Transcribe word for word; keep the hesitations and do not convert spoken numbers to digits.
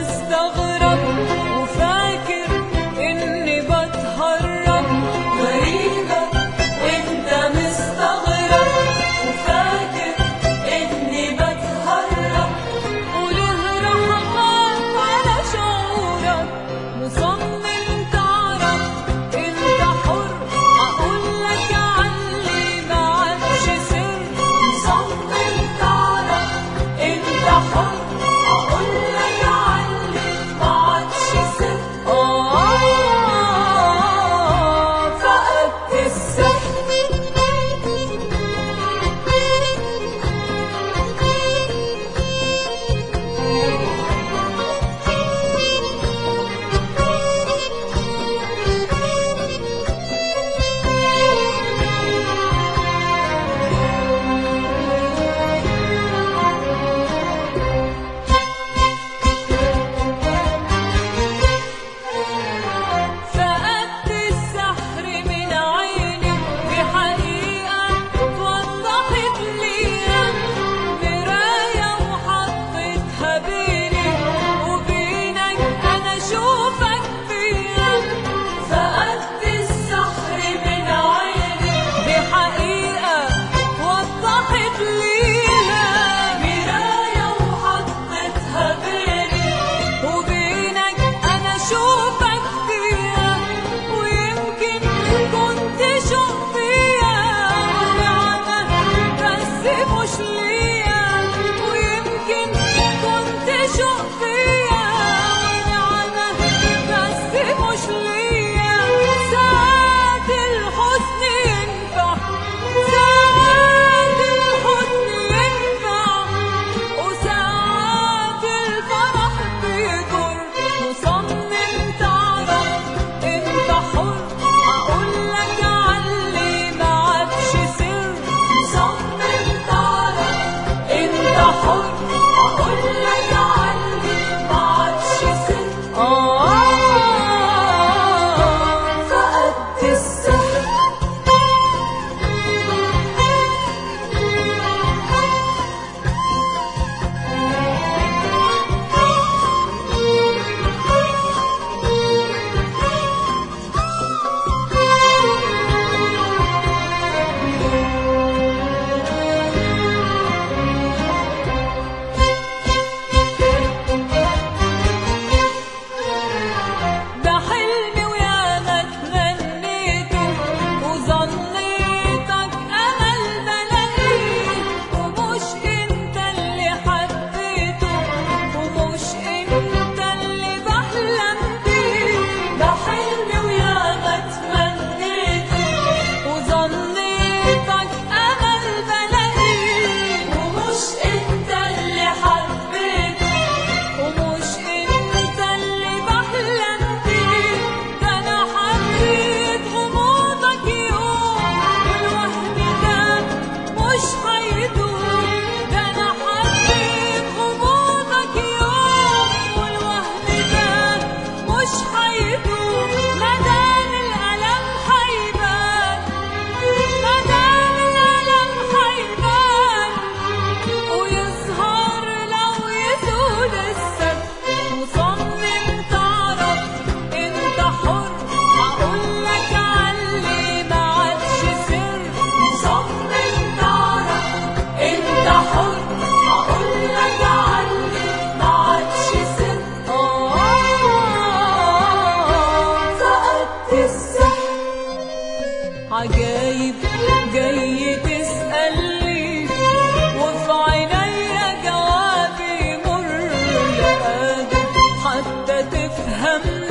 مستغرب وفاكر إني بتهرب. غريبة وأنت مستغرب وفاكر إني بتهرب، وليه رحمن على شعورك مصمم تعرف أنت حر. أقولك عني ما عادش سر، مصمم تعرف أنت حر. أقولك عني ما عادش سر، آه فقدت السحر. فقدت السحر من عيني بحقيقة اتوضحت ليا، مراية وحطيتها بيني وبينك أنا أشوفك فيها. فقدت السحر من عيني بحقيقة اتوضحت ليها، مراية وحطيتها بيني وبينك أنا أشوفك فيها. ويمكن كنت شوق فيا ونعمة بس مش ليا، ويمكن كنت شوق فيا ونعمة بس مش ليا. ساعات الحزن ينفع، ساعات الحزن ينفع، وساعات الفرح بيضر. مصمم تعرف أنت حر. أقولك عني ما عادش سر، مصمم تعرف أنت حر. أقولك عني ما عادش سر، آه فقدت السحر. ده حلمي وياما اتمنيته وظنيتك أمل بلاقيه، ومش أنت اللي حبيته ومش أنت اللي بحلم بيه. ده حلمي وياما اتمنيته وظنيتك أمل بلاقيه، ومش أنت اللي حبيته ومش أنت اللي بحلم بيه. ده أنا حبيت غموضك يوم والوهم ده مش هيدوم. ده أنا حبيت غموضك يوم والوهم ده مش هيدوم. مادام الألم هيبان، مادام الألم هيبان ويظهر لو يزول السد. مصمم تعرف أنت حر. أقولك عني ما عادش سر، مصمم تعرف أنت حر. أقولك عني ما عادش سر، آه فقدت السحر. عجايب جاي تسألني وفي عينيا جوابي مر، لا قادر حتى تفهم